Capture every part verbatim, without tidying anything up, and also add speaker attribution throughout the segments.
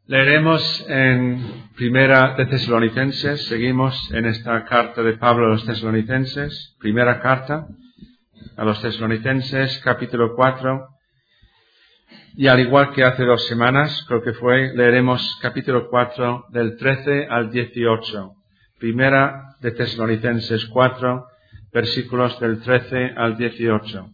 Speaker 1: Leeremos en Primera de Tesalonicenses, seguimos en esta carta de Pablo a los Tesalonicenses, primera carta a los Tesalonicenses, capítulo cuatro, y al igual que hace dos semanas, creo que fue, leeremos capítulo cuatro del trece al dieciocho. Primera de Tesalonicenses cuatro, versículos del trece al dieciocho.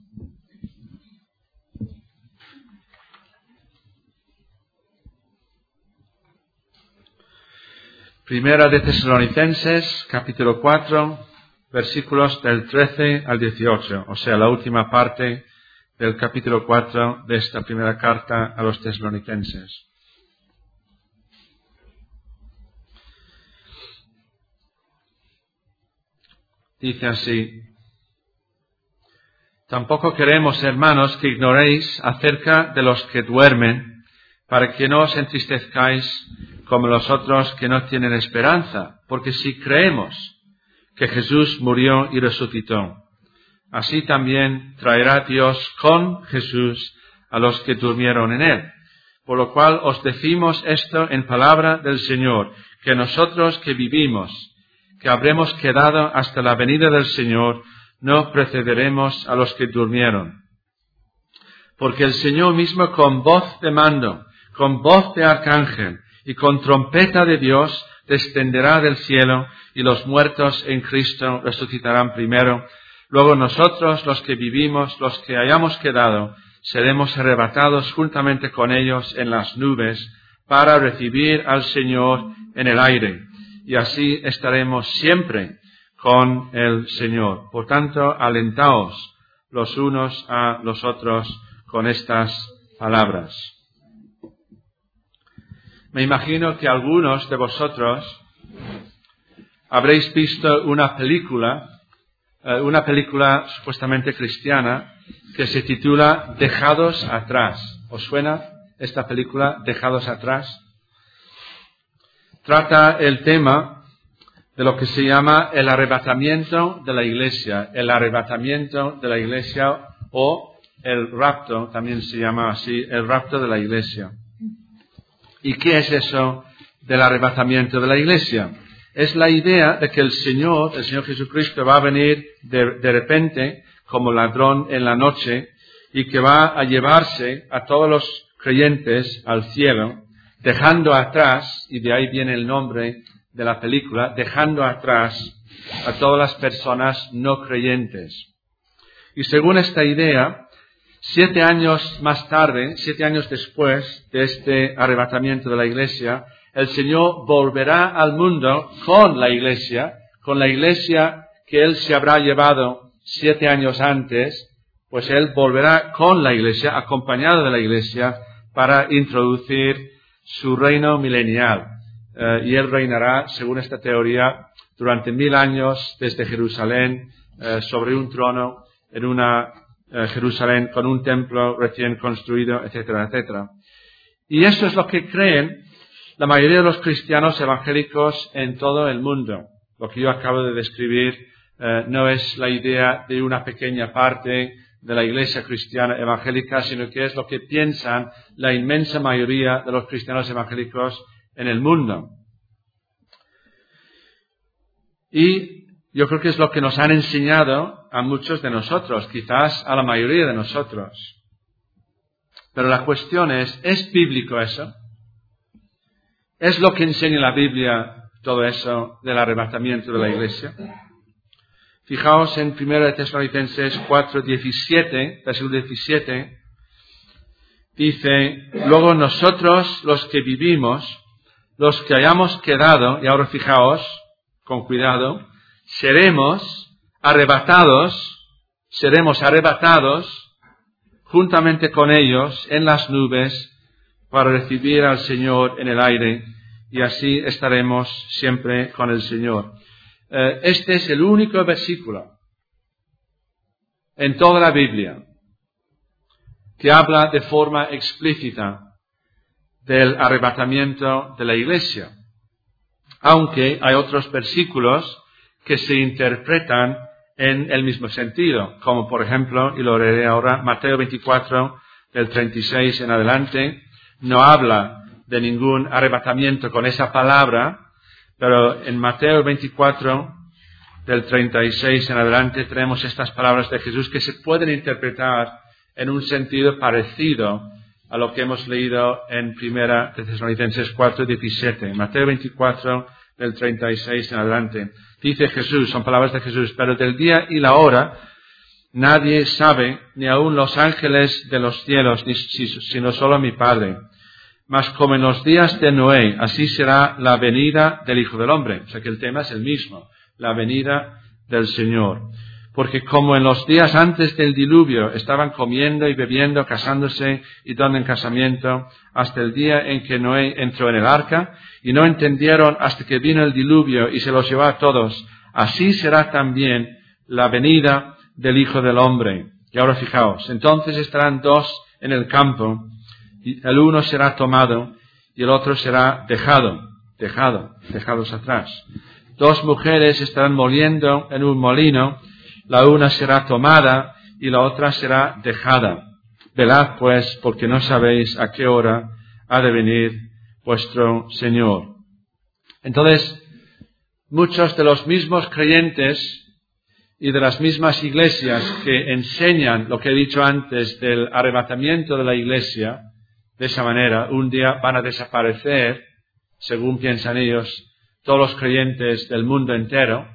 Speaker 1: Primera de Tesalonicenses, capítulo cuatro, versículos del trece al dieciocho, o sea, la última parte del capítulo cuatro de esta primera carta a los Tesalonicenses. Dice así: Tampoco queremos, hermanos, que ignoréis acerca de los que duermen, para que no os entristezcáis como los otros que no tienen esperanza, porque si creemos que Jesús murió y resucitó, así también traerá Dios con Jesús a los que durmieron en él. Por lo cual os decimos esto en palabra del Señor, que nosotros que vivimos, que habremos quedado hasta la venida del Señor, no precederemos a los que durmieron. Porque el Señor mismo con voz de mando, con voz de arcángel y con trompeta de Dios descenderá del cielo, y los muertos en Cristo resucitarán primero. Luego nosotros, los que vivimos, los que hayamos quedado, seremos arrebatados juntamente con ellos en las nubes para recibir al Señor en el aire. Y así estaremos siempre con el Señor. Por tanto, alentaos los unos a los otros con estas palabras. Me imagino que algunos de vosotros habréis visto una película, eh, una película supuestamente cristiana, que se titula Dejados atrás. ¿Os suena esta película, Dejados atrás? Trata el tema de lo que se llama el arrebatamiento de la iglesia, el arrebatamiento de la iglesia o el rapto, también se llama así, el rapto de la iglesia. ¿Y qué es eso del arrebatamiento de la iglesia? Es la idea de que el Señor, el Señor Jesucristo, va a venir de, de repente como ladrón en la noche y que va a llevarse a todos los creyentes al cielo, dejando atrás, y de ahí viene el nombre de la película, dejando atrás a todas las personas no creyentes. Y según esta idea, Siete años más tarde, siete años después de este arrebatamiento de la iglesia, el Señor volverá al mundo con la iglesia, con la iglesia que Él se habrá llevado siete años antes, pues Él volverá con la iglesia, acompañado de la iglesia, para introducir su reino milenial. Eh, y Él reinará, según esta teoría, durante mil años desde Jerusalén, eh, sobre un trono, en una Jerusalén con un templo recién construido, etcétera, etcétera. Y eso es lo que creen la mayoría de los cristianos evangélicos en todo el mundo. Lo que yo acabo de describir eh, no es la idea de una pequeña parte de la iglesia cristiana evangélica, sino que es lo que piensan la inmensa mayoría de los cristianos evangélicos en el mundo. Y yo creo que es lo que nos han enseñado a muchos de nosotros, quizás a la mayoría de nosotros. Pero la cuestión es, ¿es bíblico eso? ¿Es lo que enseña la Biblia todo eso del arrebatamiento de la iglesia? Fijaos en Primera de Tesalonicenses cuatro, diecisiete, versículo diecisiete, dice: Luego nosotros, los que vivimos, los que hayamos quedado, y ahora fijaos, con cuidado, seremos arrebatados, seremos arrebatados juntamente con ellos en las nubes para recibir al Señor en el aire, y así estaremos siempre con el Señor. Eh, este es el único versículo en toda la Biblia que habla de forma explícita del arrebatamiento de la iglesia, aunque hay otros versículos que se interpretan en el mismo sentido, como por ejemplo, y lo leeré ahora, Mateo veinticuatro, del treinta y seis en adelante, no habla de ningún arrebatamiento con esa palabra, pero en Mateo veinticuatro, del treinta y seis en adelante, tenemos estas palabras de Jesús que se pueden interpretar en un sentido parecido a lo que hemos leído en Primera de Tesalonicenses cuatro, diecisiete. Mateo veinticuatro, del treinta y seis en adelante. Dice Jesús, son palabras de Jesús, pero del día y la hora nadie sabe, ni aun los ángeles de los cielos, ni, sino solo mi Padre. Mas como en los días de Noé, así será la venida del Hijo del Hombre. O sea que el tema es el mismo, la venida del Señor. Porque como en los días antes del diluvio estaban comiendo y bebiendo, casándose y dando en casamiento, hasta el día en que Noé entró en el arca, y no entendieron hasta que vino el diluvio y se los llevó a todos, así será también la venida del Hijo del Hombre. Y ahora fijaos, entonces estarán dos en el campo, y el uno será tomado y el otro será dejado, dejado, dejados atrás. Dos mujeres estarán moliendo en un molino, la una será tomada y la otra será dejada. Velad pues, porque no sabéis a qué hora ha de venir vuestro Señor. Entonces, muchos de los mismos creyentes y de las mismas iglesias que enseñan lo que he dicho antes del arrebatamiento de la iglesia, de esa manera, un día van a desaparecer, según piensan ellos, todos los creyentes del mundo entero,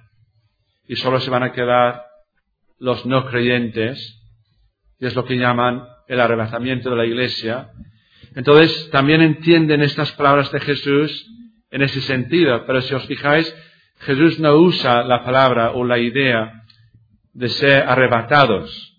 Speaker 1: y solo se van a quedar los no creyentes, y es lo que llaman el arrebatamiento de la iglesia. Entonces, también entienden estas palabras de Jesús en ese sentido, pero si os fijáis, Jesús no usa la palabra o la idea de ser arrebatados.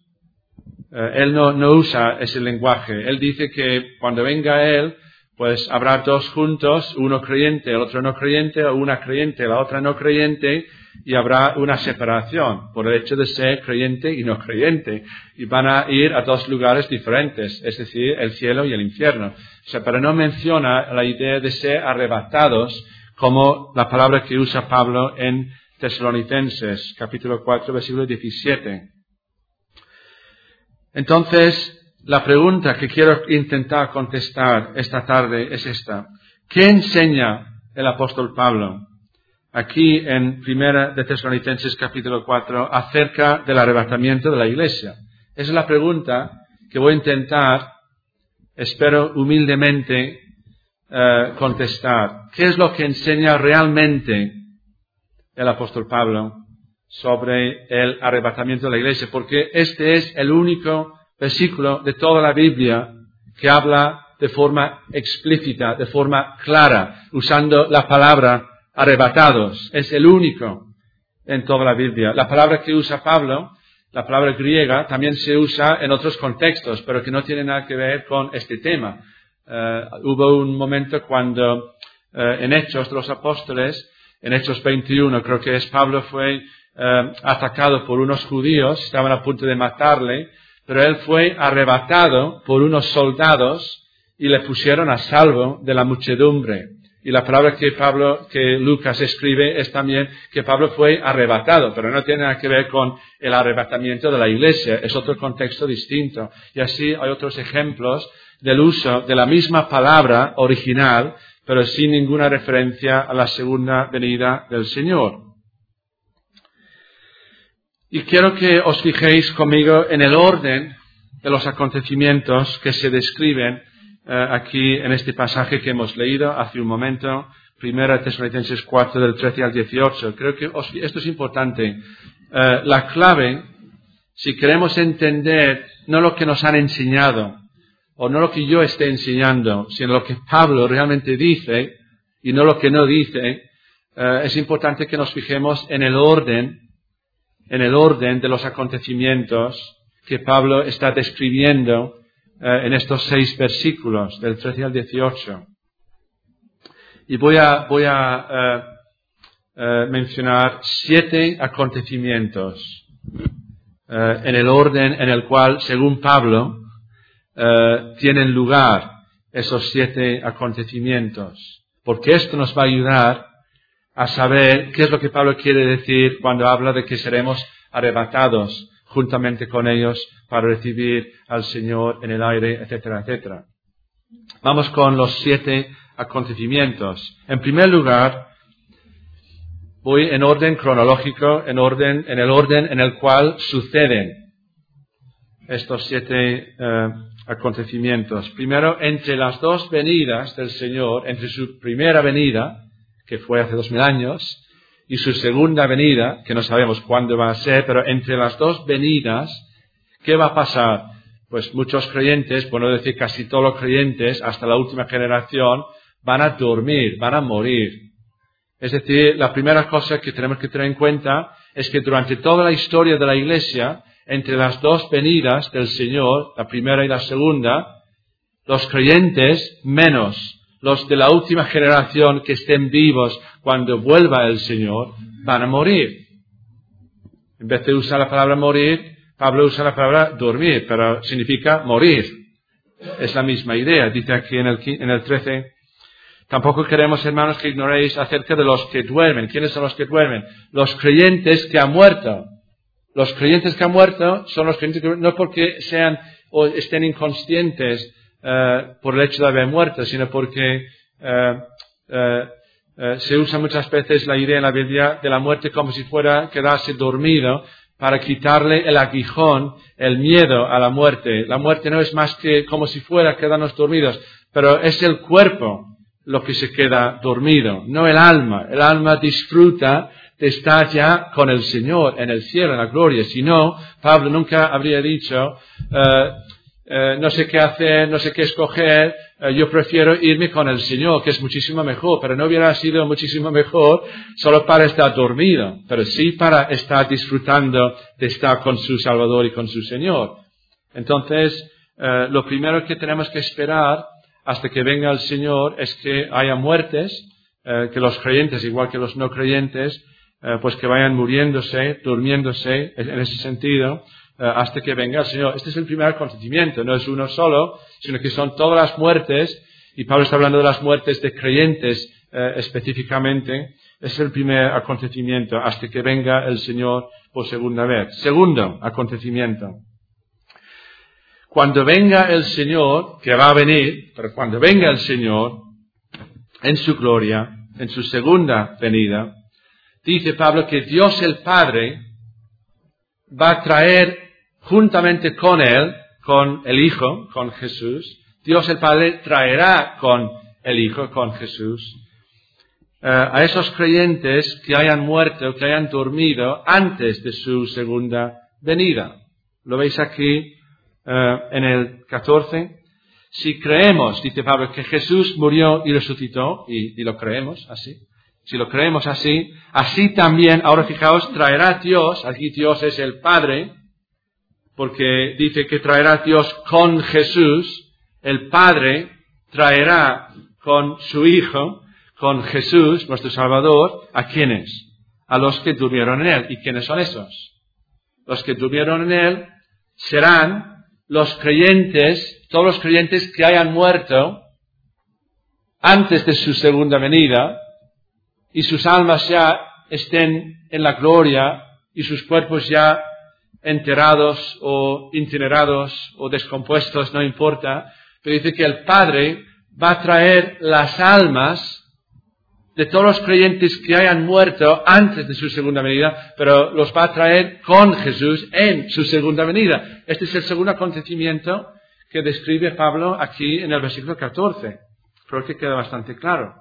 Speaker 1: Eh, él no, no usa ese lenguaje. Él dice que cuando venga Él, pues habrá dos juntos, uno creyente, el otro no creyente, o una creyente, la otra no creyente, y habrá una separación por el hecho de ser creyente y no creyente. Y van a ir a dos lugares diferentes, es decir, el cielo y el infierno. O sea, pero no menciona la idea de ser arrebatados como la palabra que usa Pablo en Tesalonicenses, capítulo cuatro, versículo diecisiete. Entonces, la pregunta que quiero intentar contestar esta tarde es esta. ¿Qué enseña el apóstol Pablo aquí en Primera de Tesalonicenses capítulo cuatro acerca del arrebatamiento de la iglesia? Esa es la pregunta que voy a intentar, espero humildemente, uh, contestar. ¿Qué es lo que enseña realmente el apóstol Pablo sobre el arrebatamiento de la iglesia? Porque este es el único versículo de toda la Biblia que habla de forma explícita, de forma clara, usando la palabra arrebatados. Es el único en toda la Biblia. La palabra que usa Pablo, la palabra griega, también se usa en otros contextos, pero que no tiene nada que ver con este tema. Uh, hubo un momento cuando uh, en Hechos de los Apóstoles, en Hechos veintiuno, creo que es, Pablo fue uh, atacado por unos judíos, estaban a punto de matarle, pero él fue arrebatado por unos soldados y le pusieron a salvo de la muchedumbre. Y la palabra que Pablo, que Lucas escribe es también que Pablo fue arrebatado, pero no tiene nada que ver con el arrebatamiento de la iglesia, es otro contexto distinto. Y así hay otros ejemplos del uso de la misma palabra original, pero sin ninguna referencia a la segunda venida del Señor. Y quiero que os fijéis conmigo en el orden de los acontecimientos que se describen eh, aquí en este pasaje que hemos leído hace un momento, Primera Tesalonicenses cuatro, del trece al dieciocho. Creo que os, esto es importante. Eh, la clave, si queremos entender no lo que nos han enseñado, o no lo que yo esté enseñando, sino lo que Pablo realmente dice, y no lo que no dice, eh, es importante que nos fijemos en el orden en el orden de los acontecimientos que Pablo está describiendo eh, en estos seis versículos, del trece al dieciocho. Y voy a, voy a eh, eh, mencionar siete acontecimientos eh, en el orden en el cual, según Pablo, eh, tienen lugar esos siete acontecimientos. Porque esto nos va a ayudar a saber qué es lo que Pablo quiere decir cuando habla de que seremos arrebatados juntamente con ellos para recibir al Señor en el aire, etcétera, etcétera. Vamos con los siete acontecimientos. En primer lugar, voy en orden cronológico, en orden, en el orden en el cual suceden estos siete uh, acontecimientos. Primero, entre las dos venidas del Señor, entre su primera venida, que fue hace dos mil años, y su segunda venida, que no sabemos cuándo va a ser, pero entre las dos venidas, ¿qué va a pasar? Pues muchos creyentes, por no decir casi todos los creyentes, hasta la última generación, van a dormir, van a morir. Es decir, la primera cosa que tenemos que tener en cuenta es que durante toda la historia de la Iglesia, entre las dos venidas del Señor, la primera y la segunda, los creyentes, menos los de la última generación que estén vivos cuando vuelva el Señor, van a morir. En vez de usar la palabra morir, Pablo usa la palabra dormir, pero significa morir. Es la misma idea. Dice aquí en el, en el trece, tampoco queremos, hermanos, que ignoréis acerca de los que duermen. ¿Quiénes son los que duermen? Los creyentes que han muerto. Los creyentes que han muerto son los creyentes que no porque sean o estén inconscientes uh, por el hecho de haber muerto, sino porque uh, uh, uh, se usa muchas veces la idea en la Biblia de la muerte como si fuera quedarse dormido para quitarle el aguijón, el miedo a la muerte. La muerte no es más que como si fuera quedarnos dormidos, pero es el cuerpo lo que se queda dormido, no el alma. El alma disfruta de estar ya con el Señor en el cielo, en la gloria. Si no, Pablo nunca habría dicho, uh, uh, no sé qué hacer, no sé qué escoger, uh, yo prefiero irme con el Señor, que es muchísimo mejor, pero no hubiera sido muchísimo mejor solo para estar dormido, pero sí para estar disfrutando de estar con su Salvador y con su Señor. Entonces, uh, lo primero que tenemos que esperar hasta que venga el Señor es que haya muertes, uh, que los creyentes, igual que los no creyentes, Uh, pues que vayan muriéndose, durmiéndose, en ese sentido, uh, hasta que venga el Señor. Este es el primer acontecimiento, no es uno solo, sino que son todas las muertes, y Pablo está hablando de las muertes de creyentes uh, específicamente. Es el primer acontecimiento, hasta que venga el Señor por segunda vez. Segundo acontecimiento. Cuando venga el Señor, que va a venir, pero cuando venga el Señor, en su gloria, en su segunda venida, dice Pablo que Dios el Padre va a traer juntamente con Él, con el Hijo, con Jesús, Dios el Padre traerá con el Hijo, con Jesús, uh, a esos creyentes que hayan muerto, que hayan dormido antes de su segunda venida. ¿Lo veis aquí uh, en el catorce? Si creemos, dice Pablo, que Jesús murió y resucitó, y, y lo creemos así, si lo creemos así, así también, ahora fijaos, traerá Dios, aquí Dios es el Padre, porque dice que traerá Dios con Jesús, el Padre traerá con su Hijo, con Jesús, nuestro Salvador, ¿a quiénes? A los que durmieron en Él. ¿Y quiénes son esos? Los que durmieron en Él serán los creyentes, todos los creyentes que hayan muerto antes de su segunda venida, y sus almas ya estén en la gloria y sus cuerpos ya enterrados o incinerados o descompuestos, no importa, pero dice que el Padre va a traer las almas de todos los creyentes que hayan muerto antes de su segunda venida, pero los va a traer con Jesús en su segunda venida. Este es el segundo acontecimiento que describe Pablo aquí en el versículo catorce. Creo que queda bastante claro.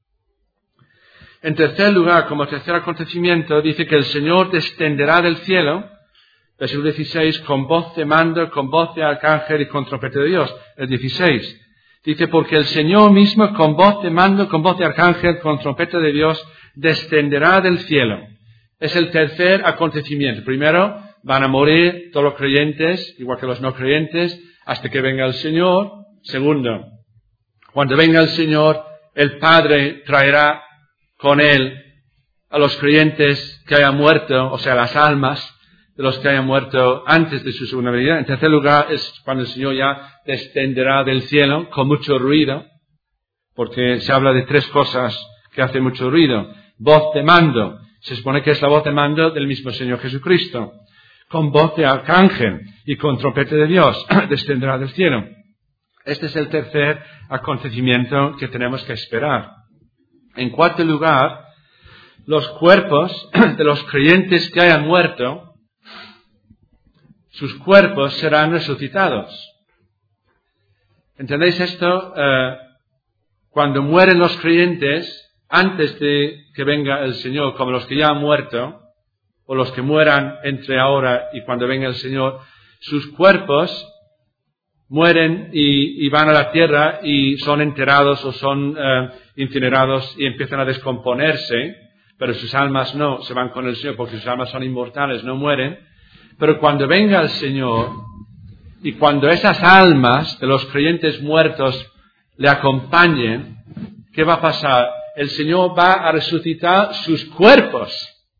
Speaker 1: En tercer lugar, como tercer acontecimiento, dice que el Señor descenderá del cielo, versículo dieciséis, con voz de mando, con voz de arcángel y con trompeta de Dios. El dieciséis, dice, porque el Señor mismo, con voz de mando, con voz de arcángel, con trompeta de Dios, descenderá del cielo. Es el tercer acontecimiento. Primero, van a morir todos los creyentes, igual que los no creyentes, hasta que venga el Señor. Segundo, cuando venga el Señor, el Padre traerá con Él a los creyentes que hayan muerto, o sea, las almas de los que hayan muerto antes de su segunda venida. En tercer lugar, es cuando el Señor ya descenderá del cielo con mucho ruido, porque se habla de tres cosas que hacen mucho ruido. Voz de mando, se supone que es la voz de mando del mismo Señor Jesucristo. Con voz de arcángel y con trompeta de Dios, descenderá del cielo. Este es el tercer acontecimiento que tenemos que esperar. En cuarto lugar, los cuerpos de los creyentes que hayan muerto, sus cuerpos serán resucitados. ¿Entendéis esto? Eh, cuando mueren los creyentes, antes de que venga el Señor, como los que ya han muerto, o los que mueran entre ahora y cuando venga el Señor, sus cuerpos mueren y, y van a la tierra y son enterrados o son eh, incinerados y empiezan a descomponerse, pero sus almas no, se van con el Señor porque sus almas son inmortales, no mueren. Pero cuando venga el Señor y cuando esas almas de los creyentes muertos le acompañen, ¿qué va a pasar? El Señor va a resucitar sus cuerpos,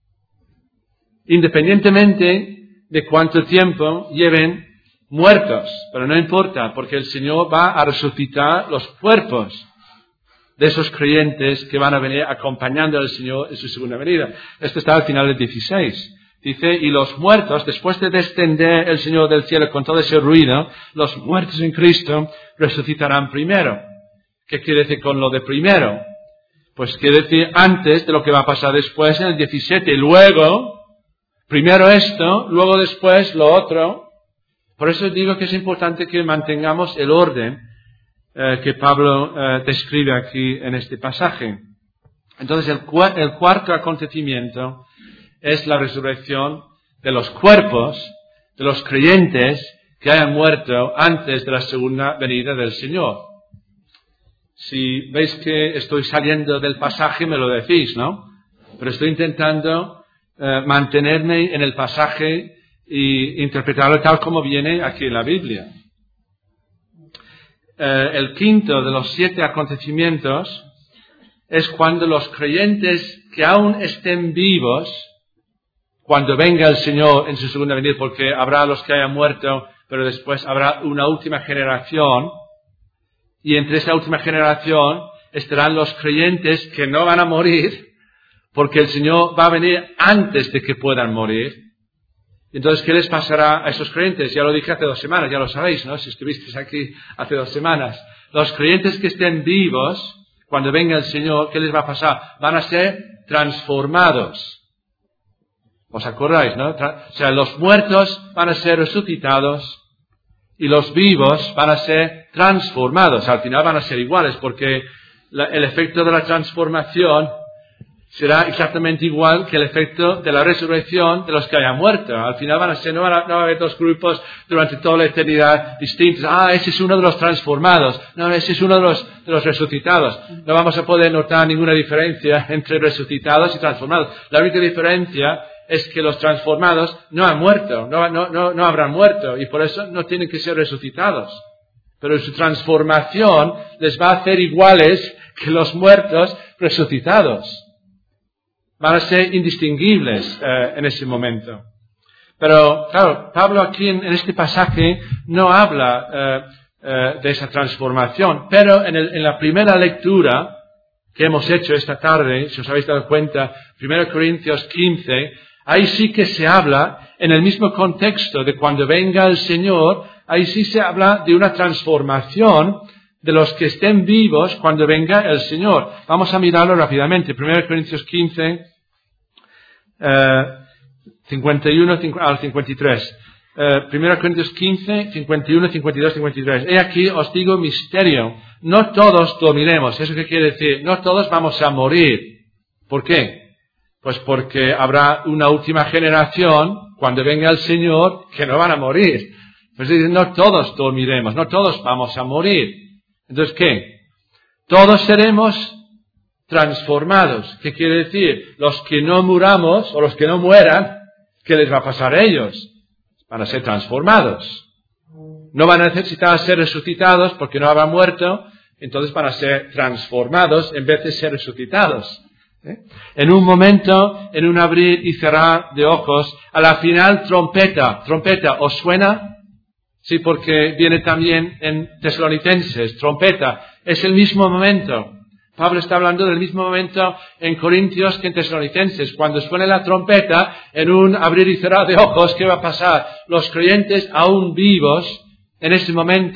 Speaker 1: independientemente de cuánto tiempo lleven muertos. Pero no importa, porque el Señor va a resucitar los cuerpos de esos creyentes que van a venir acompañando al Señor en su segunda venida. Esto está al final del dieciséis. Dice, y los muertos, después de descender el Señor del cielo con todo ese ruido, los muertos en Cristo resucitarán primero. ¿Qué quiere decir con lo de primero? Pues quiere decir antes de lo que va a pasar después en el diecisiete. Luego, primero esto, luego después lo otro. Por eso digo que es importante que mantengamos el orden eh, que Pablo eh, describe aquí en este pasaje. Entonces, el, cu- el cuarto acontecimiento es la resurrección de los cuerpos de los creyentes que hayan muerto antes de la segunda venida del Señor. Si veis que estoy saliendo del pasaje, me lo decís, ¿no? Pero estoy intentando eh, mantenerme en el pasaje e interpretarlo tal como viene aquí en la Biblia. Eh, el quinto de los siete acontecimientos es cuando los creyentes que aún estén vivos, cuando venga el Señor en su segunda venida, porque habrá los que hayan muerto, pero después habrá una última generación, y entre esa última generación estarán los creyentes que no van a morir, porque el Señor va a venir antes de que puedan morir. Entonces, ¿qué les pasará a esos creyentes? Ya lo dije hace dos semanas, ya lo sabéis, ¿no? Si estuvisteis aquí hace dos semanas. Los creyentes que estén vivos, cuando venga el Señor, ¿qué les va a pasar? Van a ser transformados. ¿Os acordáis, no? O sea, los muertos van a ser resucitados y los vivos van a ser transformados. Al final van a ser iguales porque la, el efecto de la transformación será exactamente igual que el efecto de la resurrección de los que hayan muerto. Al final van a ser, no, van a, no va a haber dos grupos durante toda la eternidad distintos. Ah, ese es uno de los transformados. No, ese es uno de los, de los resucitados. No vamos a poder notar ninguna diferencia entre resucitados y transformados. La única diferencia es que los transformados no han muerto, no, no, no, no habrán muerto, y por eso no tienen que ser resucitados. Pero su transformación les va a hacer iguales que los muertos resucitados. Van a ser indistinguibles eh, en ese momento. Pero, claro, Pablo aquí en, en este pasaje no habla eh, eh, de esa transformación, pero en, el, en la primera lectura que hemos hecho esta tarde, si os habéis dado cuenta, primero Corintios quince, ahí sí que se habla, en el mismo contexto de cuando venga el Señor, ahí sí se habla de una transformación de los que estén vivos cuando venga el Señor. Vamos a mirarlo rápidamente. primero Corintios quince, eh, cincuenta y uno al cincuenta y tres. Eh, primero Corintios quince, cincuenta y uno, cincuenta y dos, cincuenta y tres. He aquí os digo misterio. No todos dormiremos. ¿Eso qué quiere decir? No todos vamos a morir. ¿Por qué? Pues porque habrá una última generación, cuando venga el Señor, que no van a morir. Pues no todos dormiremos, no todos vamos a morir. Entonces, ¿qué? Todos seremos transformados. ¿Qué quiere decir? Los que no muramos, o los que no mueran, ¿qué les va a pasar a ellos? Van a ser transformados. No van a necesitar ser resucitados porque no habrán muerto, entonces van a ser transformados en vez de ser resucitados. ¿Eh? En un momento, en un abrir y cerrar de ojos, a la final trompeta, trompeta, ¿os suena? Sí, porque viene también en Tesalonicenses, trompeta, es el mismo momento. Pablo está hablando del mismo momento en Corintios que en Tesalonicenses. Cuando suene la trompeta, en un abrir y cerrar de ojos, ¿qué va a pasar? Los creyentes aún vivos, en ese momento,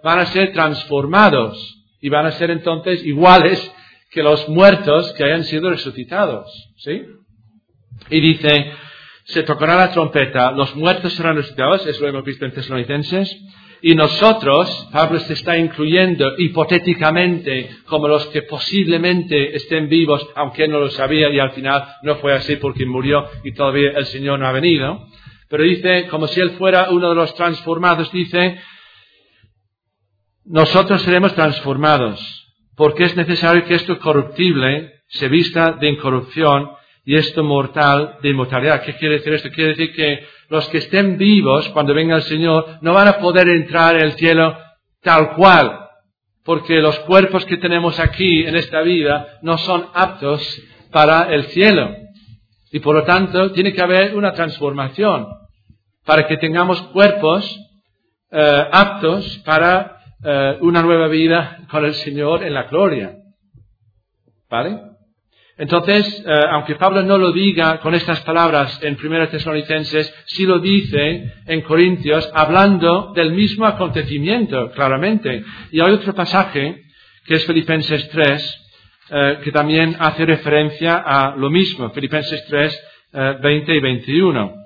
Speaker 1: van a ser transformados y van a ser entonces iguales que los muertos que hayan sido resucitados. ¿Sí? Y dice, se tocará la trompeta, los muertos serán resucitados, eso lo hemos visto en Tesalonicenses, y nosotros, Pablo se está incluyendo hipotéticamente como los que posiblemente estén vivos, aunque él no lo sabía y al final no fue así porque murió y todavía el Señor no ha venido. Pero dice, como si él fuera uno de los transformados, dice, nosotros seremos transformados, porque es necesario que esto corruptible se vista de incorrupción y esto mortal de inmortalidad. ¿Qué quiere decir esto? Quiere decir que los que estén vivos cuando venga el Señor no van a poder entrar en el cielo tal cual, porque los cuerpos que tenemos aquí en esta vida no son aptos para el cielo. Y por lo tanto tiene que haber una transformación para que tengamos cuerpos eh, aptos para eh, una nueva vida con el Señor en la gloria. ¿Vale? Entonces, eh, aunque Pablo no lo diga con estas palabras en primera Tesalonicenses, sí lo dice en Corintios, hablando del mismo acontecimiento, claramente. Y hay otro pasaje, que es Filipenses tres, eh, que también hace referencia a lo mismo. Filipenses tres, eh, veinte y veintiuno.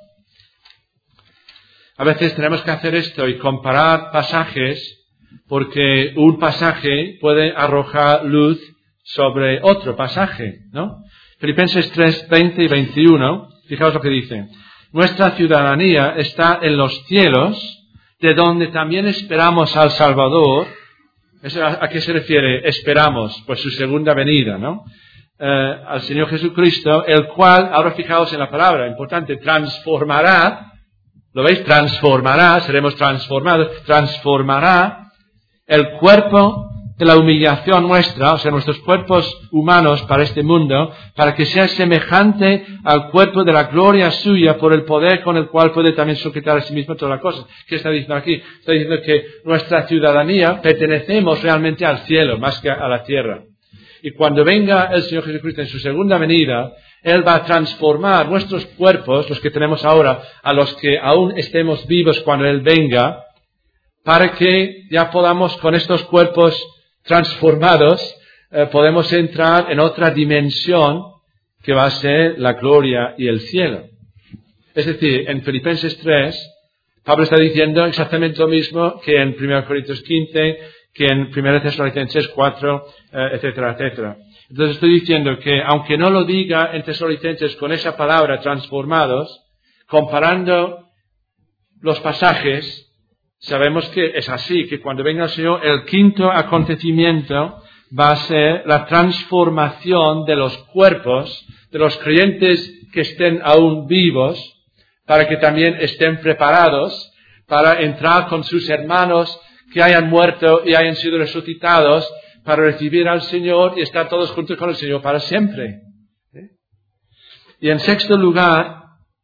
Speaker 1: A veces tenemos que hacer esto y comparar pasajes, porque un pasaje puede arrojar luz sobre otro pasaje, ¿no? Filipenses tres, veinte y veintiuno, fijaos lo que dice. Nuestra ciudadanía está en los cielos, de donde también esperamos al Salvador. ¿A qué se refiere? Esperamos, pues su segunda venida, ¿no? Eh, al Señor Jesucristo, el cual, ahora fijaos en la palabra, importante, transformará, ¿lo veis? Transformará, seremos transformados, transformará el cuerpo de la humillación nuestra, o sea, nuestros cuerpos humanos para este mundo, para que sea semejante al cuerpo de la gloria suya por el poder con el cual puede también sujetar a sí mismo todas las cosas. ¿Qué está diciendo aquí? Está diciendo que nuestra ciudadanía pertenecemos realmente al cielo, más que a la tierra. Y cuando venga el Señor Jesucristo en su segunda venida, Él va a transformar nuestros cuerpos, los que tenemos ahora, a los que aún estemos vivos cuando Él venga, para que ya podamos con estos cuerpos transformados, eh, podemos entrar en otra dimensión que va a ser la gloria y el cielo. Es decir, en Filipenses tres, Pablo está diciendo exactamente lo mismo que en primera Corintios quince, que en primera Tesalonicenses cuatro, eh, etcétera, etcétera. Entonces estoy diciendo que, aunque no lo diga en Tesalonicenses con esa palabra transformados, comparando los pasajes, sabemos que es así, que cuando venga el Señor, el quinto acontecimiento va a ser la transformación de los cuerpos, de los creyentes que estén aún vivos, para que también estén preparados para entrar con sus hermanos que hayan muerto y hayan sido resucitados, para recibir al Señor y estar todos juntos con el Señor para siempre. ¿Sí? Y en sexto lugar,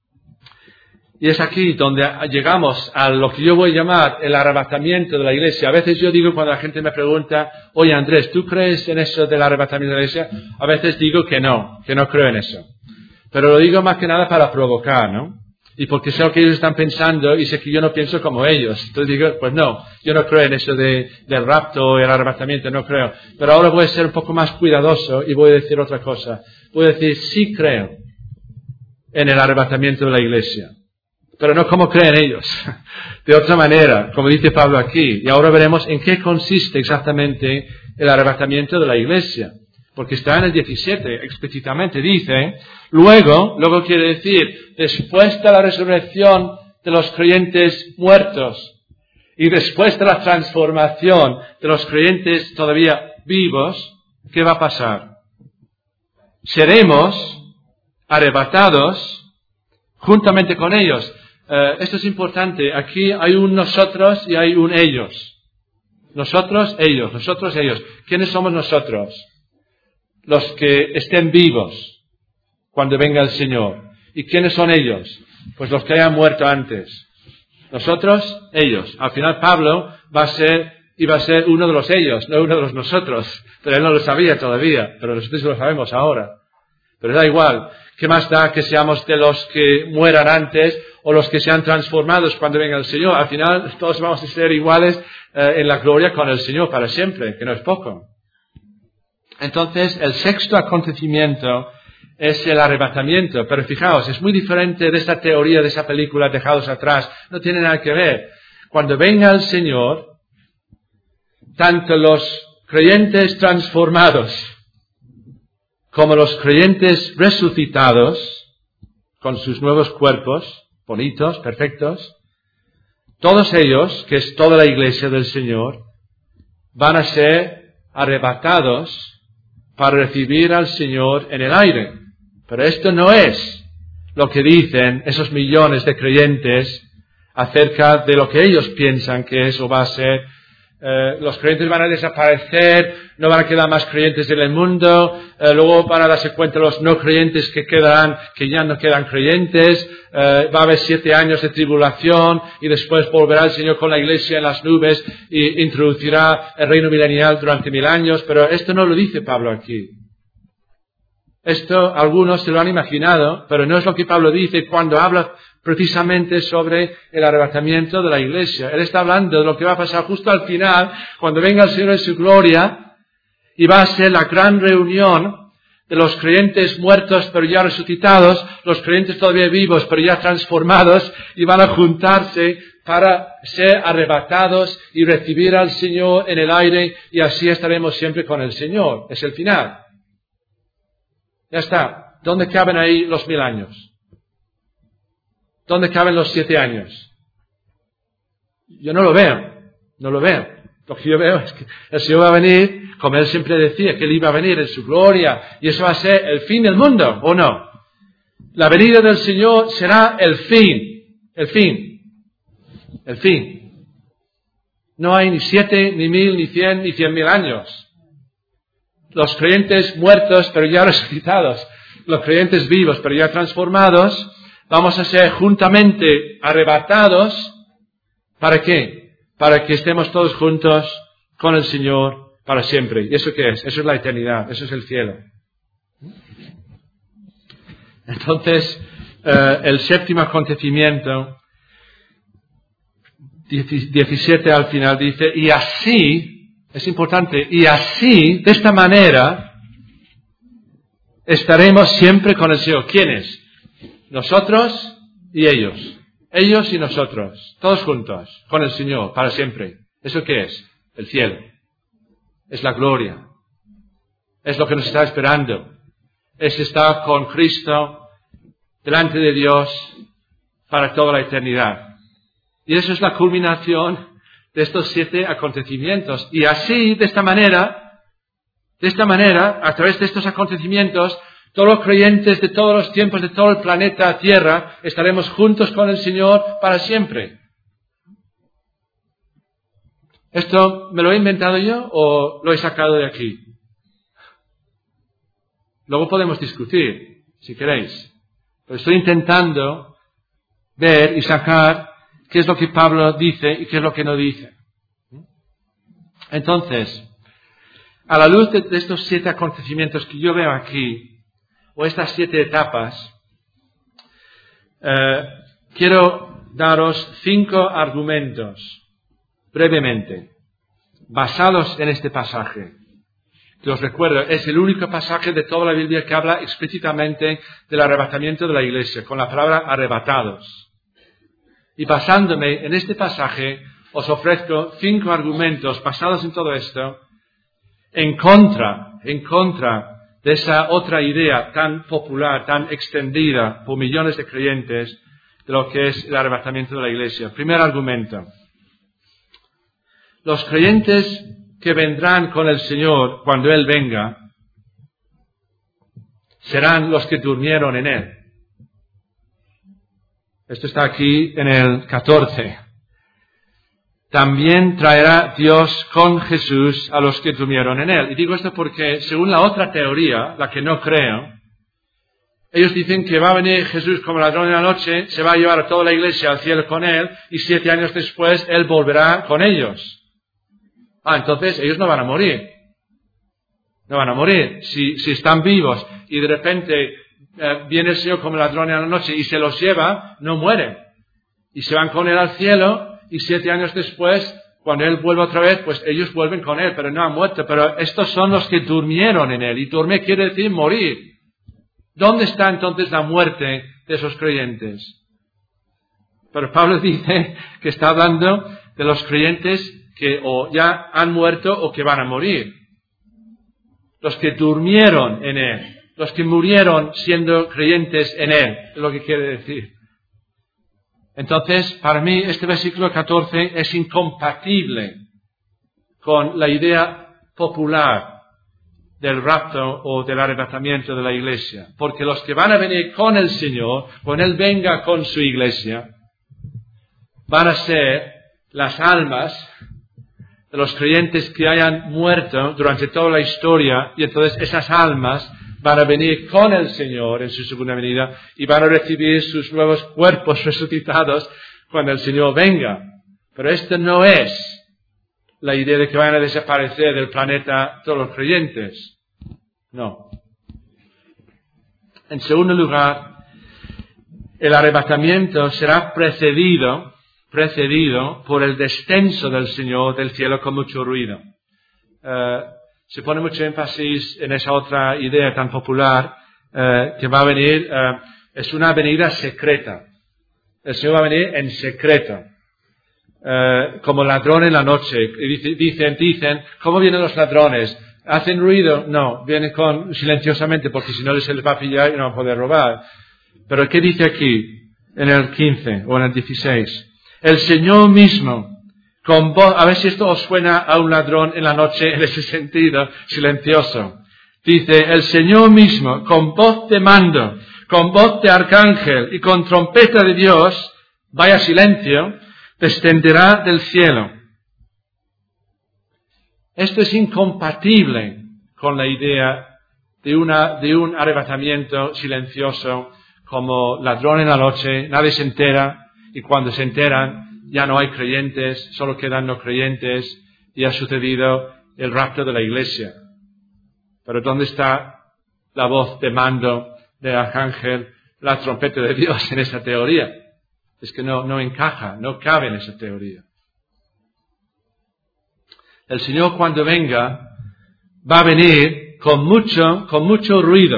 Speaker 1: y es aquí donde llegamos a lo que yo voy a llamar el arrebatamiento de la iglesia. A veces yo digo, cuando la gente me pregunta, oye Andrés, ¿tú crees en eso del arrebatamiento de la iglesia? A veces digo que no, que no creo en eso. Pero lo digo más que nada para provocar, ¿no? Y porque sé lo que ellos están pensando y sé que yo no pienso como ellos. Entonces digo, pues no, yo no creo en eso de, del rapto o el arrebatamiento, no creo. Pero ahora voy a ser un poco más cuidadoso y voy a decir otra cosa. Voy a decir, sí creo en el arrebatamiento de la iglesia. Pero no como creen ellos. De otra manera, como dice Pablo aquí. Y ahora veremos en qué consiste exactamente el arrebatamiento de la iglesia. Porque está en el diecisiete, explícitamente dice, luego, luego quiere decir, después de la resurrección de los creyentes muertos y después de la transformación de los creyentes todavía vivos, ¿qué va a pasar? Seremos arrebatados juntamente con ellos. Uh, esto es importante. Aquí hay un nosotros y hay un ellos. Nosotros, ellos. Nosotros, ellos. ¿Quiénes somos nosotros? Los que estén vivos cuando venga el Señor. ¿Y quiénes son ellos? Pues los que hayan muerto antes. Nosotros, ellos. Al final Pablo va a ser, iba a ser uno de los ellos, no uno de los nosotros. Pero él no lo sabía todavía, pero nosotros lo sabemos ahora. Pero da igual. ¿Qué más da que seamos de los que mueran antes o los que sean transformados cuando venga el Señor. Al final todos vamos a ser iguales eh, en la gloria con el Señor para siempre, que no es poco. Entonces, el sexto acontecimiento es el arrebatamiento. Pero fijaos, es muy diferente de esta teoría de esa película Dejados atrás. No tiene nada que ver. Cuando venga el Señor, tanto los creyentes transformados como los creyentes resucitados, con sus nuevos cuerpos, bonitos, perfectos, todos ellos, que es toda la iglesia del Señor, van a ser arrebatados para recibir al Señor en el aire. Pero esto no es lo que dicen esos millones de creyentes acerca de lo que ellos piensan que eso va a ser. Eh, los creyentes van a desaparecer, no van a quedar más creyentes en el mundo, eh, luego van a darse cuenta los no creyentes que quedarán, que ya no quedan creyentes, eh, va a haber siete años de tribulación y después volverá el Señor con la iglesia en las nubes y introducirá el reino milenial durante mil años, pero esto no lo dice Pablo aquí. Esto algunos se lo han imaginado, pero no es lo que Pablo dice cuando habla precisamente sobre el arrebatamiento de la iglesia. Él está hablando de lo que va a pasar justo al final, cuando venga el Señor en su gloria, y va a ser la gran reunión de los creyentes muertos pero ya resucitados, los creyentes todavía vivos pero ya transformados, y van a juntarse para ser arrebatados y recibir al Señor en el aire, y así estaremos siempre con el Señor. Es el final. Ya está. ¿Dónde caben ahí los mil años? ¿Dónde caben los siete años? Yo no lo veo, no lo veo. Lo que yo veo es que el Señor va a venir, como Él siempre decía, que Él iba a venir en su gloria, y eso va a ser el fin del mundo, ¿o no? La venida del Señor será el fin, el fin, el fin. No hay ni siete, ni mil, ni cien, ni cien mil años. Los creyentes muertos, pero ya resucitados, los creyentes vivos, pero ya transformados, vamos a ser juntamente arrebatados. ¿Para qué? Para que estemos todos juntos con el Señor para siempre. ¿Y eso qué es? Eso es la eternidad, eso es el cielo. Entonces, eh, el séptimo acontecimiento, diecisiete al final dice, y así, es importante, y así, de esta manera, estaremos siempre con el Señor. ¿Quiénes? Nosotros y ellos. Ellos y nosotros. Todos juntos. Con el Señor. Para siempre. ¿Eso qué es? El cielo. Es la gloria. Es lo que nos está esperando. Es estar con Cristo delante de Dios para toda la eternidad. Y eso es la culminación de estos siete acontecimientos. Y así, de esta manera, de esta manera, a través de estos acontecimientos, todos los creyentes de todos los tiempos, de todo el planeta Tierra, estaremos juntos con el Señor para siempre. ¿Esto me lo he inventado yo o lo he sacado de aquí? Luego podemos discutir, si queréis. Pero estoy intentando ver y sacar qué es lo que Pablo dice y qué es lo que no dice. Entonces, a la luz de, de estos siete acontecimientos que yo veo aquí, o estas siete etapas, eh, quiero daros cinco argumentos, brevemente, basados en este pasaje. Que os recuerdo, es el único pasaje de toda la Biblia que habla explícitamente del arrebatamiento de la iglesia, con la palabra arrebatados. Y basándome en este pasaje, os ofrezco cinco argumentos basados en todo esto, en contra, en contra de esa otra idea tan popular, tan extendida por millones de creyentes, de lo que es el arrebatamiento de la iglesia. Primer argumento. Los creyentes que vendrán con el Señor cuando Él venga, serán los que durmieron en Él. Esto está aquí en el catorce. También traerá Dios con Jesús a los que durmieron en Él. Y digo esto porque, según la otra teoría, la que no creo, ellos dicen que va a venir Jesús como ladrón en la noche, se va a llevar a toda la iglesia al cielo con Él, y siete años después Él volverá con ellos. Ah, entonces ellos no van a morir. No van a morir. Si, si están vivos y de repente eh, viene el Señor como ladrón en la noche y se los lleva, no mueren. y se van con Él al cielo, y siete años después, cuando Él vuelve otra vez, pues ellos vuelven con Él, pero no han muerto. Pero estos son los que durmieron en Él, y dormir quiere decir morir. ¿Dónde está entonces la muerte de esos creyentes? Pero Pablo dice que está hablando de los creyentes que o ya han muerto o que van a morir. Los que durmieron en Él, los que murieron siendo creyentes en Él, es lo que quiere decir. Entonces, para mí, este versículo catorce es incompatible con la idea popular del rapto o del arrebatamiento de la iglesia. Porque los que van a venir con el Señor, cuando Él venga con su iglesia, van a ser las almas de los creyentes que hayan muerto durante toda la historia, y entonces esas almas van a venir con el Señor en su segunda venida y van a recibir sus nuevos cuerpos resucitados cuando el Señor venga. Pero esto no es la idea de que vayan a desaparecer del planeta todos los creyentes. No. En segundo lugar, el arrebatamiento será precedido, precedido por el descenso del Señor del cielo con mucho ruido. Uh, Se pone mucho énfasis en esa otra idea tan popular eh, que va a venir, eh, es una venida secreta. El Señor va a venir en secreto, eh, como ladrón en la noche. Y dicen, dicen, ¿cómo vienen los ladrones? ¿Hacen ruido? No, vienen con, silenciosamente, porque si no se les va a pillar y no van a poder robar. Pero ¿qué dice aquí, en el quince o en el dieciséis? El Señor mismo, con voz, a ver si esto os suena a un ladrón en la noche en ese sentido silencioso. Dice, el Señor mismo, con voz de mando, con voz de arcángel y con trompeta de Dios, vaya silencio, descenderá del cielo. Esto es incompatible con la idea de, una, de un arrebatamiento silencioso como ladrón en la noche, nadie se entera, y cuando se enteran, ya no hay creyentes, solo quedan no creyentes, y ha sucedido el rapto de la iglesia. Pero ¿dónde está la voz de mando del arcángel, la trompeta de Dios en esa teoría? Es que no, no encaja, no cabe en esa teoría. El Señor, cuando venga, va a venir con mucho, con mucho ruido.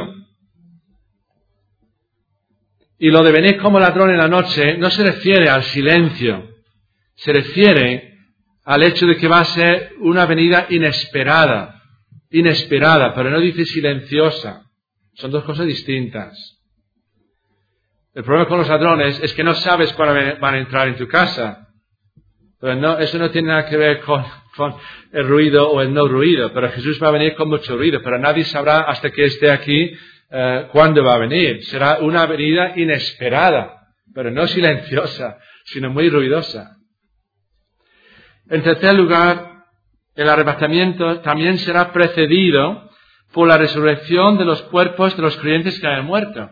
Speaker 1: Y lo de venir como ladrón en la noche no se refiere al silencio. Se refiere al hecho de que va a ser una venida inesperada, inesperada, pero no dice silenciosa. Son dos cosas distintas. El problema con los ladrones es que no sabes cuándo van a entrar en tu casa. Pero no, eso no tiene nada que ver con, con el ruido o el no ruido. Pero Jesús va a venir con mucho ruido, pero nadie sabrá hasta que esté aquí eh, cuándo va a venir. Será una venida inesperada, pero no silenciosa, sino muy ruidosa. En tercer lugar, el arrebatamiento también será precedido por la resurrección de los cuerpos de los creyentes que hayan muerto.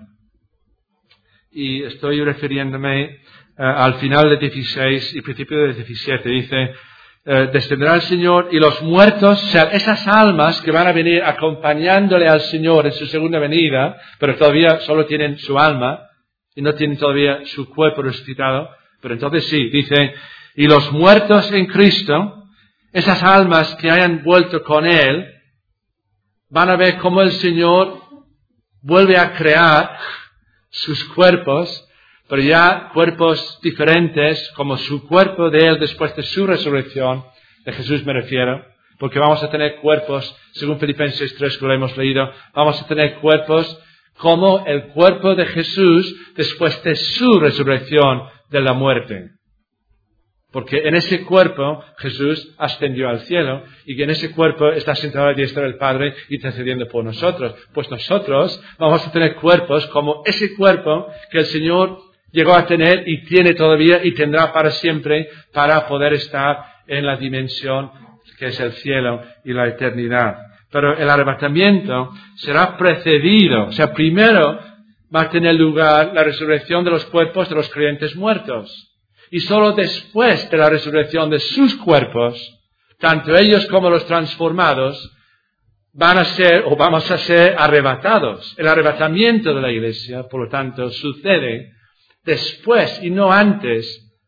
Speaker 1: Y estoy refiriéndome uh, al final de dieciséis y principio de diecisiete. Dice, uh, descenderá el Señor y los muertos, o sea, esas almas que van a venir acompañándole al Señor en su segunda venida, pero todavía solo tienen su alma y no tienen todavía su cuerpo resucitado. Pero entonces sí, dice, y los muertos en Cristo, esas almas que hayan vuelto con Él, van a ver cómo el Señor vuelve a crear sus cuerpos, pero ya cuerpos diferentes, como su cuerpo de Él después de su resurrección, de Jesús me refiero, porque vamos a tener cuerpos, según Filipenses tres que lo hemos leído, vamos a tener cuerpos como el cuerpo de Jesús después de su resurrección de la muerte. Porque en ese cuerpo Jesús ascendió al cielo y que en ese cuerpo está sentado a la diestra del Padre intercediendo por nosotros. Pues nosotros vamos a tener cuerpos como ese cuerpo que el Señor llegó a tener y tiene todavía y tendrá para siempre para poder estar en la dimensión que es el cielo y la eternidad. Pero el arrebatamiento será precedido, o sea, primero va a tener lugar la resurrección de los cuerpos de los creyentes muertos. Y solo después de la resurrección de sus cuerpos, tanto ellos como los transformados, van a ser o vamos a ser arrebatados. El arrebatamiento de la iglesia, por lo tanto, sucede después y no antes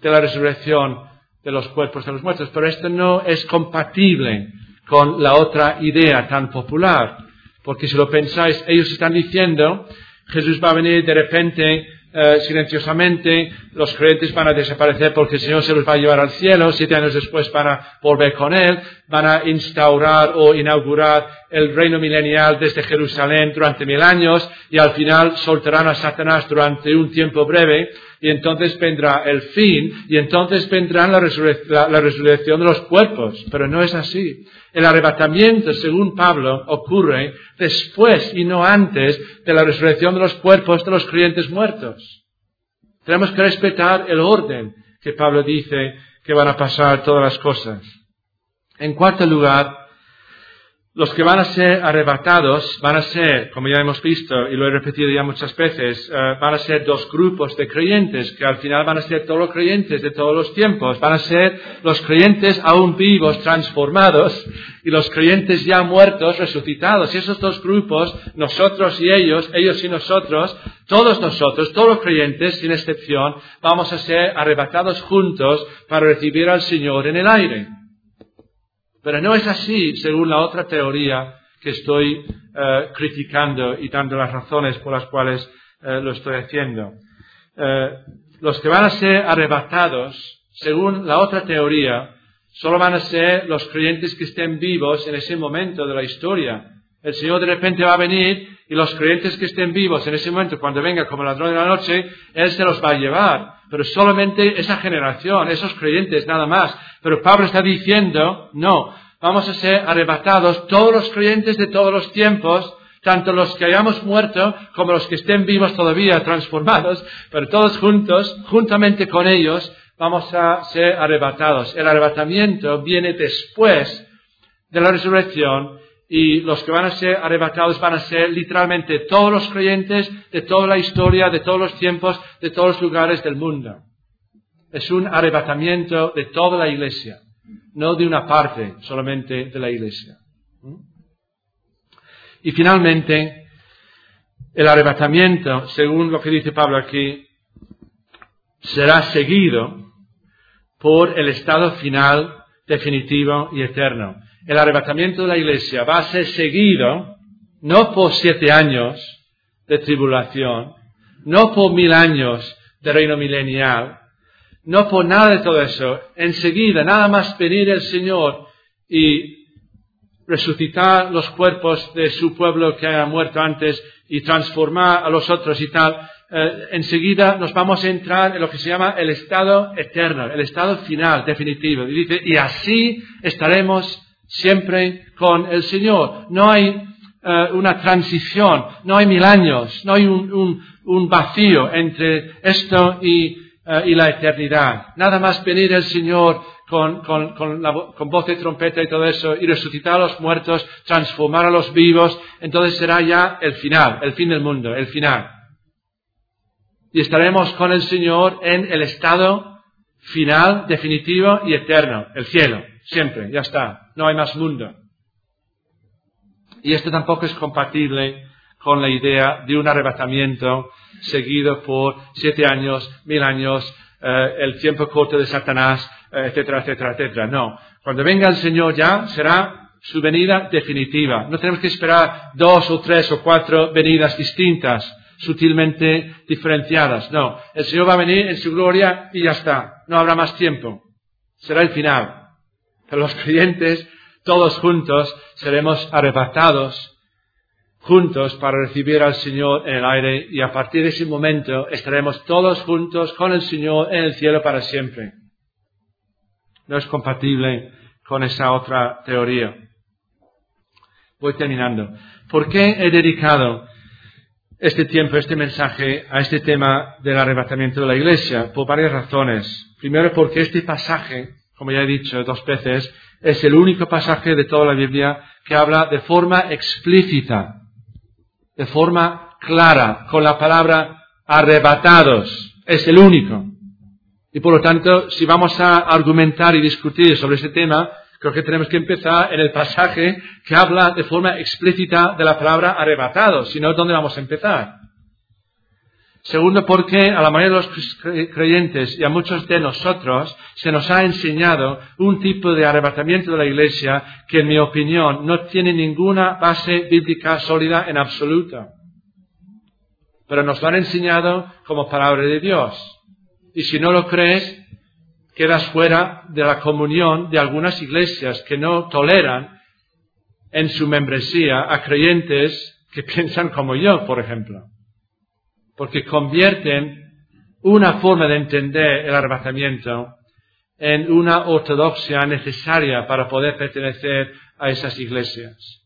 Speaker 1: de la resurrección de los cuerpos de los muertos. Pero esto no es compatible con la otra idea tan popular. Porque si lo pensáis, ellos están diciendo, Jesús va a venir de repente, eh, silenciosamente, los creyentes van a desaparecer porque el Señor se los va a llevar al cielo, siete años después van a volver con Él, van a instaurar o inaugurar el reino milenial desde Jerusalén durante mil años y al final soltarán a Satanás durante un tiempo breve y entonces vendrá el fin y entonces vendrá la, resurrec- la, la resurrección de los cuerpos. Pero no es así. El arrebatamiento, según Pablo, ocurre después y no antes de la resurrección de los cuerpos de los creyentes muertos. Tenemos que respetar el orden que Pablo dice que van a pasar todas las cosas. En cuarto lugar, los que van a ser arrebatados van a ser, como ya hemos visto y lo he repetido ya muchas veces, uh, van a ser dos grupos de creyentes que al final van a ser todos los creyentes de todos los tiempos. Van a ser los creyentes aún vivos, transformados, y los creyentes ya muertos, resucitados. Y esos dos grupos, nosotros y ellos, ellos y nosotros, todos nosotros, todos los creyentes, sin excepción, vamos a ser arrebatados juntos para recibir al Señor en el aire. Pero no es así, según la otra teoría que estoy uh, criticando y dando las razones por las cuales uh, lo estoy haciendo. Uh, los que van a ser arrebatados, según la otra teoría, solo van a ser los creyentes que estén vivos en ese momento de la historia. El Señor de repente va a venir y los creyentes que estén vivos en ese momento, cuando venga como ladrón de la noche, Él se los va a llevar. Pero solamente esa generación, esos creyentes, nada más. Pero Pablo está diciendo, no, vamos a ser arrebatados todos los creyentes de todos los tiempos, tanto los que hayamos muerto como los que estén vivos todavía, transformados, pero todos juntos, juntamente con ellos, vamos a ser arrebatados. El arrebatamiento viene después de la resurrección y los que van a ser arrebatados van a ser literalmente todos los creyentes de toda la historia, de todos los tiempos, de todos los lugares del mundo. Es un arrebatamiento de toda la iglesia, no de una parte solamente de la iglesia. Y finalmente, el arrebatamiento, según lo que dice Pablo aquí, será seguido por el estado final, definitivo y eterno. El arrebatamiento de la iglesia va a ser seguido no por siete años de tribulación, no por mil años de reino milenial, no por nada de todo eso. Enseguida, nada más venir el Señor y resucitar los cuerpos de su pueblo que haya muerto antes y transformar a los otros y tal, eh, enseguida nos vamos a entrar en lo que se llama el estado eterno, el estado final, definitivo. Y dice, y así estaremos siempre con el Señor. No hay uh, una transición, no hay mil años, no hay un, un, un vacío entre esto y, uh, y la eternidad. Nada más venir el Señor con, con, con, la, con voz de trompeta y todo eso y resucitar a los muertos, transformar a los vivos, entonces será ya el final, el fin del mundo, el final. Y estaremos con el Señor en el estado final, definitivo y eterno, el cielo. Siempre, ya está. No hay más mundo. Y esto tampoco es compatible con la idea de un arrebatamiento seguido por siete años, mil años, eh, el tiempo corto de Satanás, eh, etcétera, etcétera, etcétera. No. Cuando venga el Señor ya será su venida definitiva. No tenemos que esperar dos o tres o cuatro venidas distintas, sutilmente diferenciadas. No. El Señor va a venir en su gloria y ya está. No habrá más tiempo. Será el final. Pero los creyentes, todos juntos, seremos arrebatados juntos para recibir al Señor en el aire y a partir de ese momento estaremos todos juntos con el Señor en el cielo para siempre. No es compatible con esa otra teoría. Voy terminando. ¿Por qué he dedicado este tiempo, este mensaje a este tema del arrebatamiento de la iglesia? Por varias razones. Primero, porque este pasaje, como ya he dicho dos veces, es el único pasaje de toda la Biblia que habla de forma explícita, de forma clara, con la palabra arrebatados. Es el único. Y por lo tanto, si vamos a argumentar y discutir sobre este tema, creo que tenemos que empezar en el pasaje que habla de forma explícita de la palabra arrebatados. Si no, ¿dónde vamos a empezar? Segundo, porque a la mayoría de los creyentes y a muchos de nosotros se nos ha enseñado un tipo de arrebatamiento de la Iglesia que, en mi opinión, no tiene ninguna base bíblica sólida en absoluto. Pero nos lo han enseñado como palabra de Dios. Y si no lo crees, quedas fuera de la comunión de algunas iglesias que no toleran en su membresía a creyentes que piensan como yo, por ejemplo. Porque convierten una forma de entender el arrebatamiento en una ortodoxia necesaria para poder pertenecer a esas iglesias.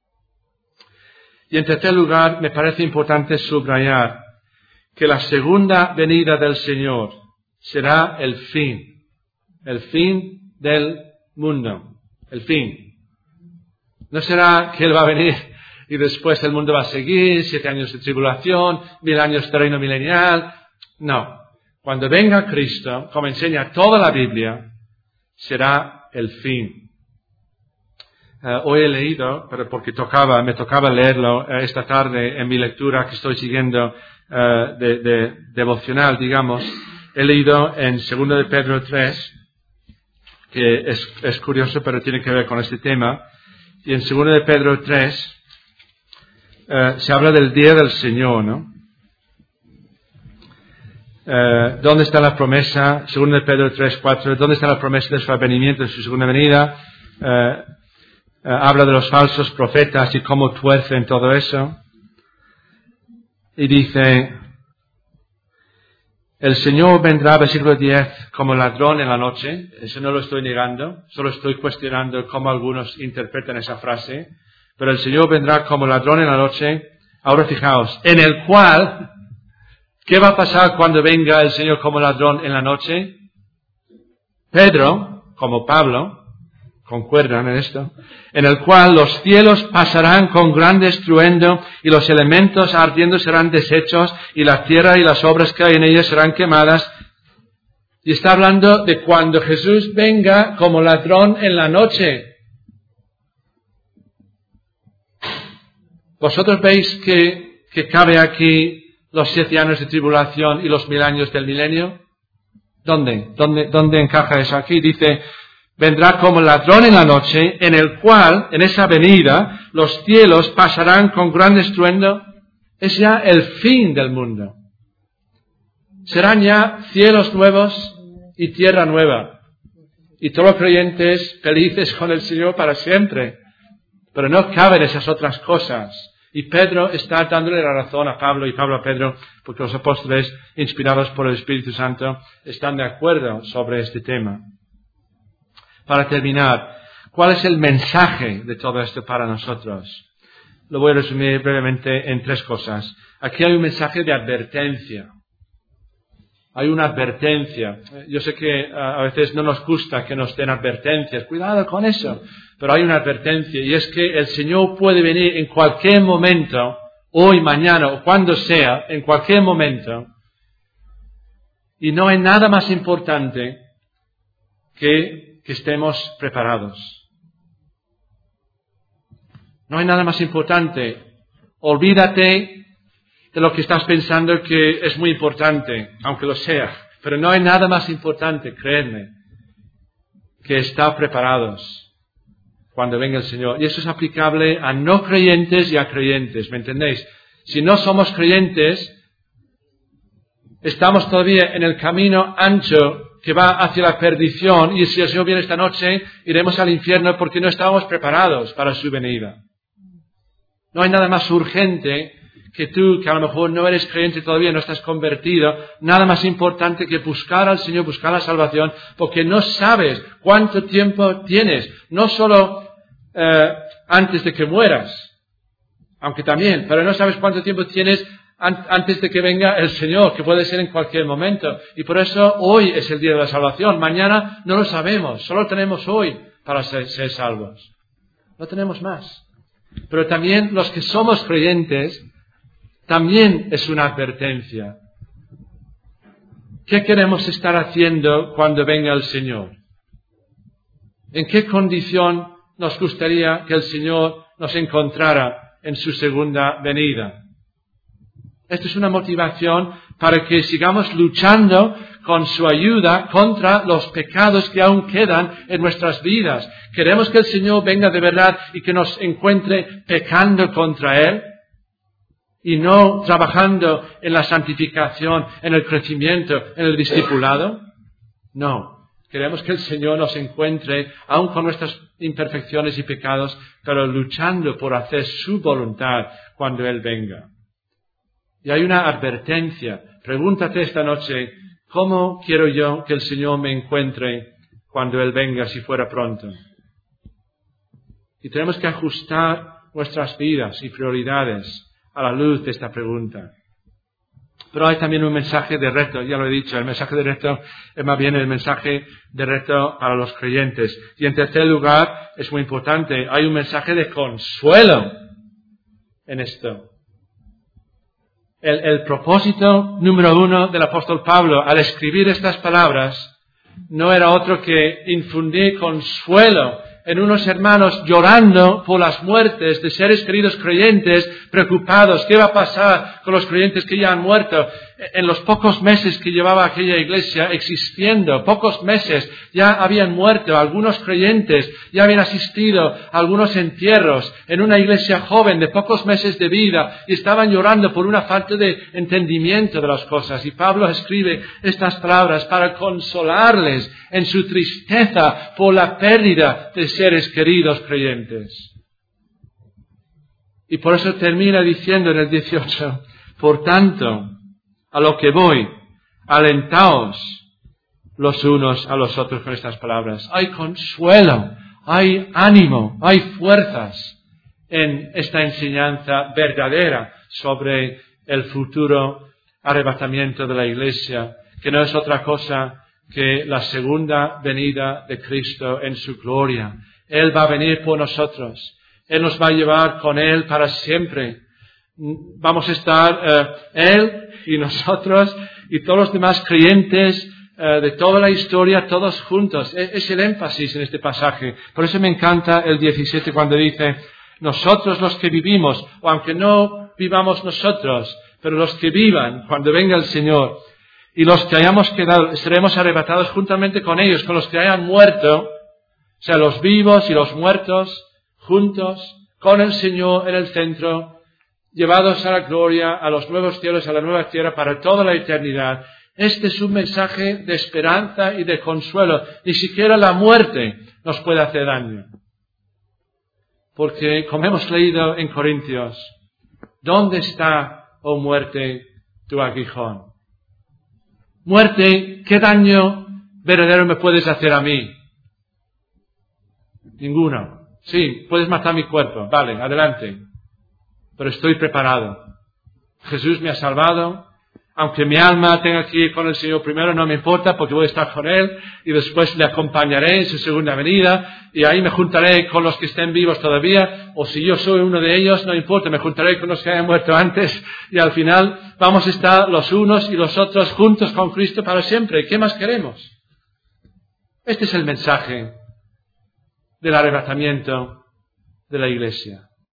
Speaker 1: Y en tercer lugar, me parece importante subrayar que la segunda venida del Señor será el fin, el fin del mundo, el fin. No será que Él va a venir y después el mundo va a seguir, siete años de tribulación, mil años de reino milenial. No. Cuando venga Cristo, como enseña toda la Biblia, será el fin. Uh, hoy he leído, pero porque tocaba, me tocaba leerlo uh, esta tarde en mi lectura que estoy siguiendo uh, de, de devocional, digamos. He leído en segundo de Pedro tres, que es, es curioso, pero tiene que ver con este tema. Y en segundo de Pedro tres, Uh, se habla del día del Señor, ¿no? Uh, ¿Dónde está la promesa? Segundo de Pedro tres, cuatro. ¿Dónde está la promesa de su advenimiento, de su segunda venida? Uh, uh, habla de los falsos profetas y cómo tuercen todo eso. Y dice, el Señor vendrá, versículo diez, como ladrón en la noche. Eso no lo estoy negando, solo estoy cuestionando cómo algunos interpretan esa frase. Pero el Señor vendrá como ladrón en la noche. Ahora fijaos, en el cual, ¿qué va a pasar cuando venga el Señor como ladrón en la noche? Pedro, como Pablo, concuerdan en esto, en el cual los cielos pasarán con gran estruendo y los elementos ardiendo serán deshechos y la tierra y las obras que hay en ella serán quemadas. Y está hablando de cuando Jesús venga como ladrón en la noche. ¿Vosotros veis que, que cabe aquí los siete años de tribulación y los mil años del milenio? ¿Dónde? ¿Dónde, dónde encaja eso aquí? Dice, vendrá como ladrón en la noche, en el cual, en esa venida, los cielos pasarán con gran estruendo. Es ya el fin del mundo. Serán ya cielos nuevos y tierra nueva. Y todos los creyentes felices con el Señor para siempre. Pero no caben esas otras cosas. Y Pedro está dándole la razón a Pablo y Pablo a Pedro, porque los apóstoles, inspirados por el Espíritu Santo, están de acuerdo sobre este tema. Para terminar, ¿cuál es el mensaje de todo esto para nosotros? Lo voy a resumir brevemente en tres cosas. Aquí hay un mensaje de advertencia. Hay una advertencia. Yo sé que a veces no nos gusta que nos den advertencias. Cuidado con eso. Pero hay una advertencia y es que el Señor puede venir en cualquier momento, hoy, mañana o cuando sea, en cualquier momento. Y no hay nada más importante que que estemos preparados. No hay nada más importante. Olvídate de lo que estás pensando que es muy importante, aunque lo sea. Pero no hay nada más importante, créeme, que estar preparados cuando venga el Señor. Y eso es aplicable a no creyentes y a creyentes, ¿me entendéis? Si no somos creyentes, estamos todavía en el camino ancho que va hacia la perdición, y si el Señor viene esta noche, iremos al infierno porque no estábamos preparados para su venida. No hay nada más urgente que tú, que a lo mejor no eres creyente todavía, no estás convertido, nada más importante que buscar al Señor, buscar la salvación, porque no sabes cuánto tiempo tienes, no solo eh, antes de que mueras, aunque también, pero no sabes cuánto tiempo tienes an- antes de que venga el Señor, que puede ser en cualquier momento. Y por eso hoy es el día de la salvación, mañana no lo sabemos, solo tenemos hoy para ser, ser salvos. No tenemos más. Pero también los que somos creyentes, también es una advertencia. ¿Qué queremos estar haciendo cuando venga el Señor? ¿En qué condición nos gustaría que el Señor nos encontrara en su segunda venida? Esto es una motivación para que sigamos luchando con su ayuda contra los pecados que aún quedan en nuestras vidas. ¿Queremos que el Señor venga de verdad y que nos encuentre pecando contra Él? Y no trabajando en la santificación, en el crecimiento, en el discipulado. No. Queremos que el Señor nos encuentre, aun con nuestras imperfecciones y pecados, pero luchando por hacer su voluntad cuando Él venga. Y hay una advertencia. Pregúntate esta noche, ¿cómo quiero yo que el Señor me encuentre cuando Él venga, si fuera pronto? Y tenemos que ajustar nuestras vidas y prioridades a la luz de esta pregunta. Pero hay también un mensaje de reto, ya lo he dicho, el mensaje de reto es más bien el mensaje de reto para los creyentes. Y en tercer lugar, es muy importante, hay un mensaje de consuelo en esto. El, el propósito número uno del apóstol Pablo al escribir estas palabras no era otro que infundir consuelo en unos hermanos llorando por las muertes de seres queridos creyentes, preocupados. ¿Qué va a pasar con los creyentes que ya han muerto? En los pocos meses que llevaba aquella iglesia existiendo, pocos meses ya habían muerto algunos creyentes, ya habían asistido a algunos entierros en una iglesia joven de pocos meses de vida y estaban llorando por una falta de entendimiento de las cosas. Y Pablo escribe estas palabras para consolarles en su tristeza por la pérdida de seres queridos creyentes. Y por eso termina diciendo en el dieciocho, por tanto, a lo que voy, alentaos los unos a los otros con estas palabras. Hay consuelo, hay ánimo, hay fuerzas en esta enseñanza verdadera sobre el futuro arrebatamiento de la iglesia, que no es otra cosa que la segunda venida de Cristo en su gloria. Él va a venir por nosotros. Él nos va a llevar con Él para siempre. Vamos a estar eh, Él y nosotros y todos los demás creyentes eh, de toda la historia, todos juntos. Es, es el énfasis en este pasaje. Por eso me encanta el diecisiete cuando dice, nosotros los que vivimos, o aunque no vivamos nosotros, pero los que vivan cuando venga el Señor, y los que hayamos quedado, seremos arrebatados juntamente con ellos, con los que hayan muerto, o sea, los vivos y los muertos, juntos, con el Señor en el centro, llevados a la gloria, a los nuevos cielos, a la nueva tierra, para toda la eternidad. Este es un mensaje de esperanza y de consuelo. Ni siquiera la muerte nos puede hacer daño. Porque, como hemos leído en Corintios, ¿dónde está, oh muerte, tu aguijón? Muerte, ¿qué daño verdadero me puedes hacer a mí? Ninguno. Sí, puedes matar mi cuerpo. Vale, adelante. Pero estoy preparado. Jesús me ha salvado. Aunque mi alma tenga que ir con el Señor primero, no me importa porque voy a estar con Él y después le acompañaré en su segunda venida y ahí me juntaré con los que estén vivos todavía, o si yo soy uno de ellos, no importa, me juntaré con los que hayan muerto antes y al final vamos a estar los unos y los otros juntos con Cristo para siempre. ¿Qué más queremos? Este es el mensaje del arrebatamiento de la iglesia.